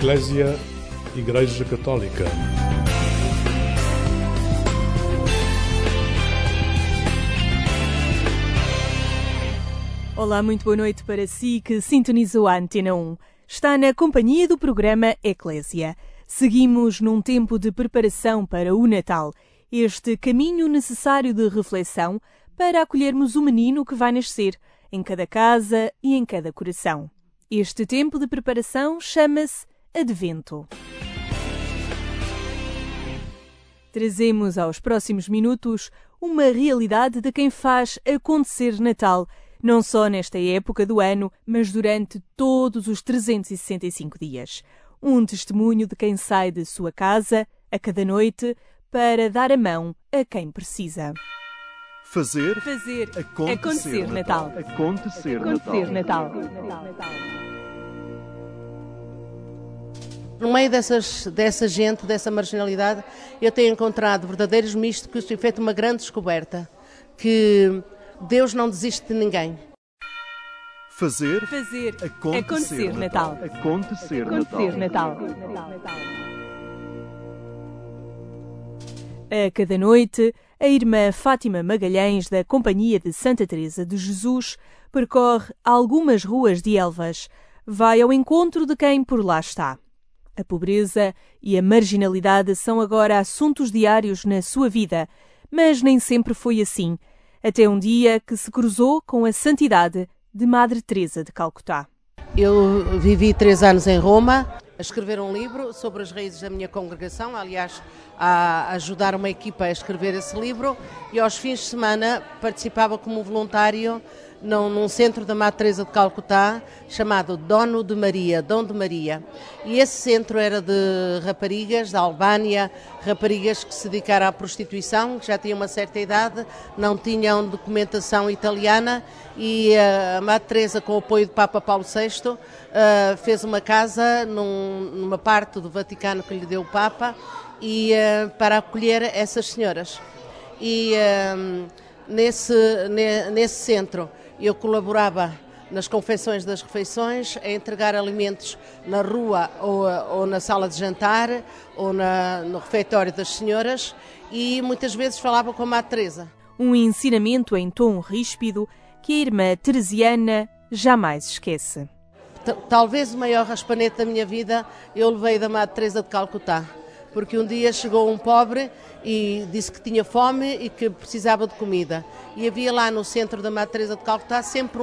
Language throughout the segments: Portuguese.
Eclésia, Igreja Católica. Olá, muito boa noite para si que sintonizou a Antena 1. Está na companhia do programa Eclésia. Seguimos num tempo de preparação para o Natal, este caminho necessário de reflexão para acolhermos o menino que vai nascer, em cada casa e em cada coração. Este tempo de preparação chama-se Advento. Trazemos aos próximos minutos uma realidade de quem faz acontecer Natal, não só nesta época do ano, mas durante todos os 365 dias. Um testemunho de quem sai de sua casa, a cada noite, para dar a mão a quem precisa. Fazer acontecer Natal. Acontecer Natal. No meio dessa gente, dessa marginalidade, eu tenho encontrado verdadeiros místicos e feito uma grande descoberta, que Deus não desiste de ninguém. Fazer acontecer Natal. Acontecer Natal. A cada noite, a irmã Fátima Magalhães, da Companhia de Santa Teresa de Jesus, percorre algumas ruas de Elvas. Vai ao encontro de quem por lá está. A pobreza e a marginalidade são agora assuntos diários na sua vida, mas nem sempre foi assim, até um dia que se cruzou com a santidade de Madre Teresa de Calcutá. Eu vivi 3 anos em Roma, a escrever um livro sobre as raízes da minha congregação, aliás, a ajudar uma equipa a escrever esse livro, e aos fins de semana participava como voluntário num centro da Madre Teresa de Calcutá, chamado Dom de Maria. E esse centro era de raparigas da Albânia, raparigas que se dedicaram à prostituição, que já tinham uma certa idade, não tinham documentação italiana, e a Madre Teresa, com o apoio do Papa Paulo VI, fez uma casa numa parte do Vaticano que lhe deu o Papa, e para acolher essas senhoras. E nesse centro eu colaborava nas confecções das refeições, a entregar alimentos na rua ou na sala de jantar ou no refeitório das senhoras, e muitas vezes falava com a Madre Teresa. Um ensinamento em tom ríspido que a irmã teresiana jamais esquece. Talvez o maior raspanete da minha vida eu levei da Madre Teresa de Calcutá, porque um dia chegou um pobre e disse que tinha fome e que precisava de comida. E havia lá no centro da Madre Teresa de Calcutá sempre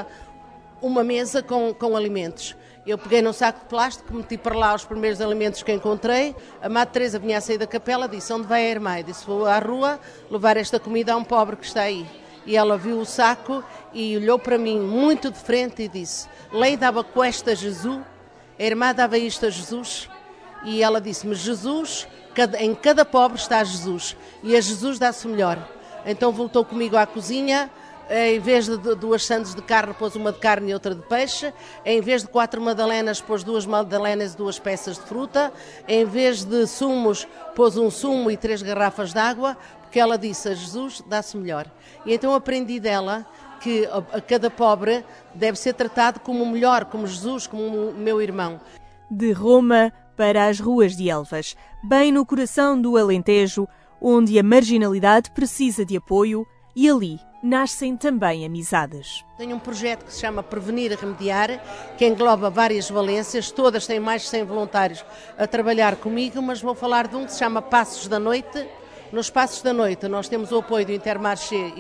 uma mesa com alimentos. Eu peguei num saco de plástico, meti para lá os primeiros alimentos que encontrei. A Madre Teresa vinha a sair da capela, disse: "Onde vai a irmã?" Eu disse: "Vou à rua levar esta comida a um pobre que está aí." E ela viu o saco e olhou para mim muito de frente e disse: "Lei dava questa a Jesus? A irmã dava isto a Jesus?" E ela disse-me: "Jesus, em cada pobre está Jesus, e a Jesus dá-se melhor." Então voltou comigo à cozinha, em vez de 2 sandes de carne, pôs uma de carne e outra de peixe, em vez de 4 madalenas, pôs 2 madalenas e 2 peças de fruta, em vez de sumos, pôs um sumo e 3 garrafas de água, porque ela disse: "A Jesus dá-se melhor." E então aprendi dela que a cada pobre deve ser tratado como o melhor, como Jesus, como o meu irmão. De Roma para as ruas de Elvas, bem no coração do Alentejo, onde a marginalidade precisa de apoio, e ali nascem também amizades. Tenho um projeto que se chama Prevenir e Remediar, que engloba várias valências, todas têm mais de 100 voluntários a trabalhar comigo, mas vou falar de um que se chama Passos da Noite. Nos Passos da Noite nós temos o apoio do Intermarché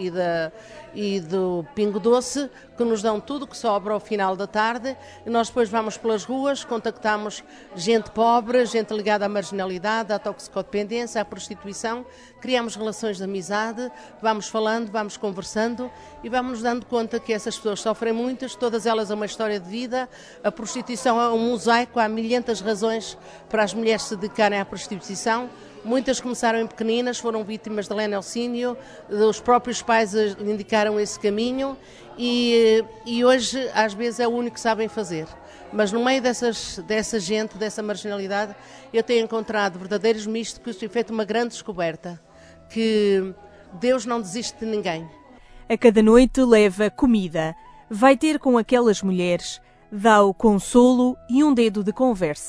e do Pingo Doce, que nos dão tudo que sobra ao final da tarde, e nós depois vamos pelas ruas, contactamos gente pobre, gente ligada à marginalidade, à toxicodependência, à prostituição, criamos relações de amizade, vamos falando, vamos conversando e vamos nos dando conta que essas pessoas sofrem muitas, todas elas uma história de vida. A prostituição é um mosaico, há milhentas razões para as mulheres se dedicarem à prostituição. Muitas começaram em pequeninas, foram vítimas de lenocínio, os próprios pais lhe indicaram esse caminho e hoje às vezes é o único que sabem fazer. Mas no meio dessa gente, dessa marginalidade, eu tenho encontrado verdadeiros místicos e feito uma grande descoberta, que Deus não desiste de ninguém. A cada noite leva comida, vai ter com aquelas mulheres, dá o consolo e um dedo de conversa,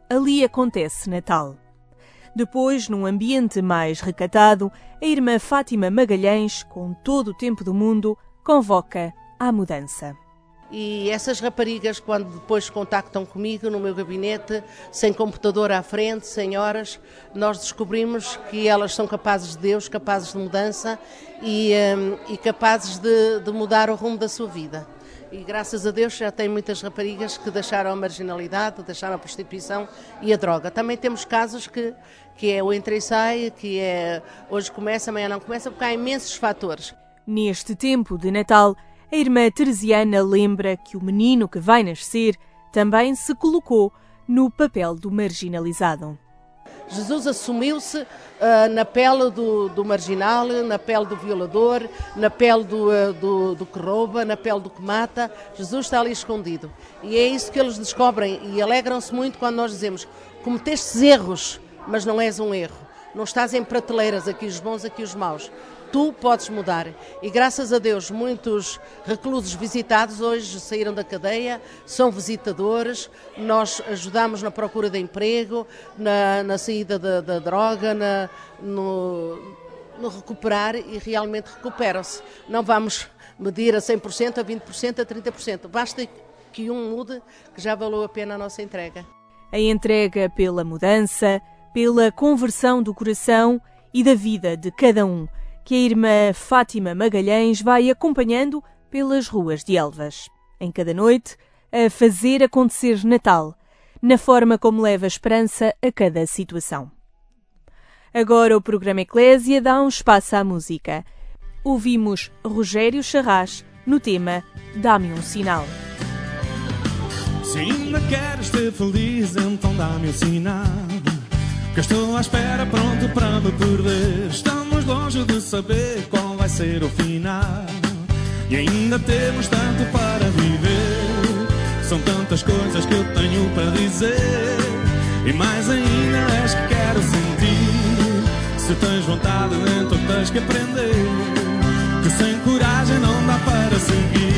ali acontece Natal. Depois, num ambiente mais recatado, a irmã Fátima Magalhães, com todo o tempo do mundo, convoca à mudança. E essas raparigas, quando depois contactam comigo no meu gabinete, sem computador à frente, sem horas, nós descobrimos que elas são capazes de Deus, capazes de mudança e capazes de mudar o rumo da sua vida. E graças a Deus já tem muitas raparigas que deixaram a marginalidade, deixaram a prostituição e a droga. Também temos casos que é o entra e sai, que é hoje começa, amanhã não começa, porque há imensos fatores. Neste tempo de Natal, a irmã Teresiana lembra que o menino que vai nascer também se colocou no papel do marginalizado. Jesus assumiu-se na pele do marginal, na pele do violador, na pele do que rouba, na pele do que mata. Jesus está ali escondido. E é isso que eles descobrem e alegram-se muito quando nós dizemos: cometestes erros, mas não és um erro. Não estás em prateleiras, aqui os bons, aqui os maus. Tu podes mudar. E graças a Deus, muitos reclusos visitados hoje saíram da cadeia, são visitadores, nós ajudamos na procura de emprego, na saída da droga, no recuperar, e realmente recuperam-se. Não vamos medir a 100%, a 20%, a 30%. Basta que um mude, que já valeu a pena a nossa entrega. A entrega pela mudança, pela conversão do coração e da vida de cada um, que a irmã Fátima Magalhães vai acompanhando pelas ruas de Elvas. Em cada noite, a fazer acontecer Natal, na forma como leva esperança a cada situação. Agora o programa Eclésia dá um espaço à música. Ouvimos Rogério Charras no tema Dá-me um Sinal. Se ainda queres ser feliz, então dá-me um sinal, que estou à espera, pronto para me perder. Estamos longe de saber qual vai ser o final, e ainda temos tanto para viver. São tantas coisas que eu tenho para dizer, e mais ainda és que quero sentir. Se tens vontade, então tens que aprender, que sem coragem não dá para seguir.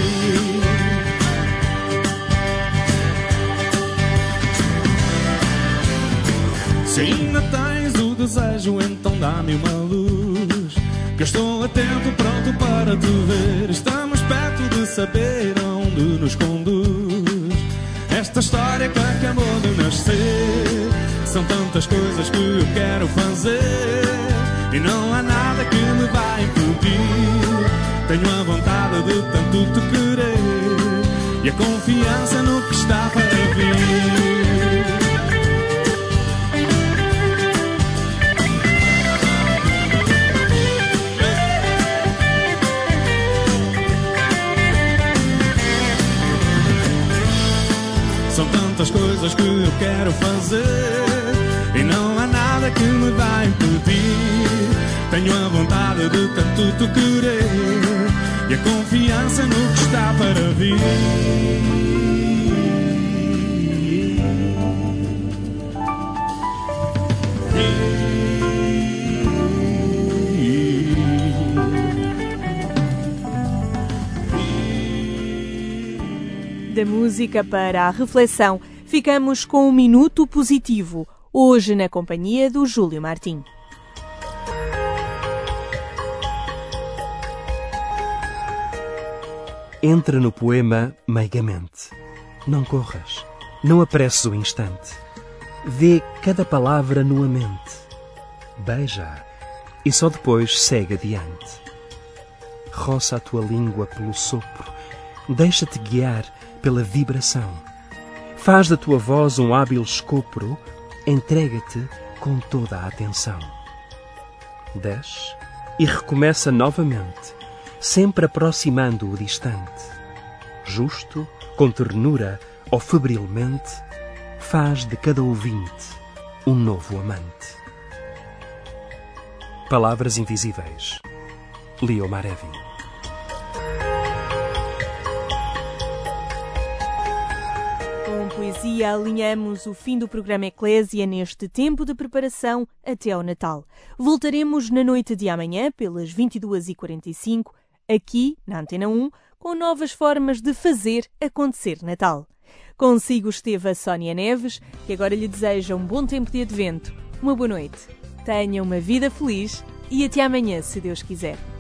Se ainda tens o desejo, então dá-me uma luz, que eu estou atento, pronto para te ver. Estamos perto de saber aonde nos conduz esta história que acabou de nascer. São tantas coisas que eu quero fazer, e não há nada que me vai impedir. Tenho a vontade de tanto te querer, e a confiança no que está para vir. São tantas coisas que eu quero fazer, e não há nada que me vai impedir. Tenho a vontade de tanto te querer, e a confiança no que está para vir. Da música para a reflexão, ficamos com um Minuto Positivo, hoje na companhia do Júlio Martim. Entra no poema meigamente. Não corras, não apresses o instante. Vê cada palavra nua mente. Beija-a e só depois segue adiante. Roça a tua língua pelo sopro, deixa-te guiar pela vibração. Faz da tua voz um hábil escopro, entrega-te com toda a atenção. Desce e recomeça novamente, sempre aproximando o distante. Justo, com ternura ou febrilmente, faz de cada ouvinte um novo amante. Palavras Invisíveis. Leo Marevi. Com poesia alinhamos o fim do programa Eclésia neste tempo de preparação até ao Natal. Voltaremos na noite de amanhã, pelas 22h45, aqui na Antena 1, com novas formas de fazer acontecer Natal. Consigo esteve a Sónia Neves, que agora lhe deseja um bom tempo de advento. Uma boa noite. Tenha uma vida feliz e até amanhã, se Deus quiser.